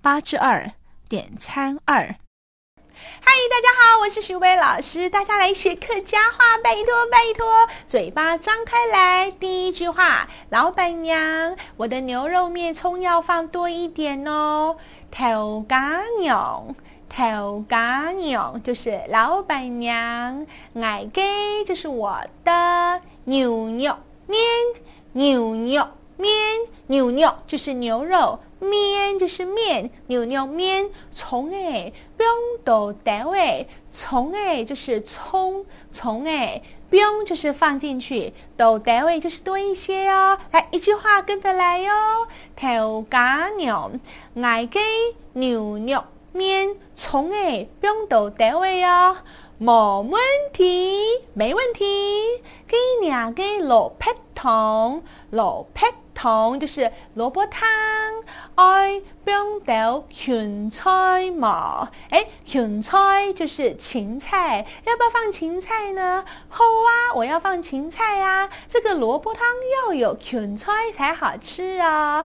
8+2点餐2。嗨，大家好，我是徐薇老师，大家来学客家话，拜托拜托，嘴巴张开来。第一句话，老板娘，我的牛肉面葱要放多一点哦。头家娘，头家娘就是老板娘，我给就是我的牛肉面，牛肉面，牛肉就是牛肉，面就是面，牛肉面，葱诶，不用都单位，葱诶就是葱，葱诶，不用就是放进去，都单位就是多一些哦。来，一句话跟着来哟。头家娘，我给牛肉面，葱诶，不用都单位哦。没问题，没问题。给两个萝卜汤，萝卜汤就是萝卜汤。爱不用到芹菜嘛？芹菜就是芹菜，要不要放芹菜呢？好啊，我要放芹菜啊。这个萝卜汤要有芹菜才好吃啊。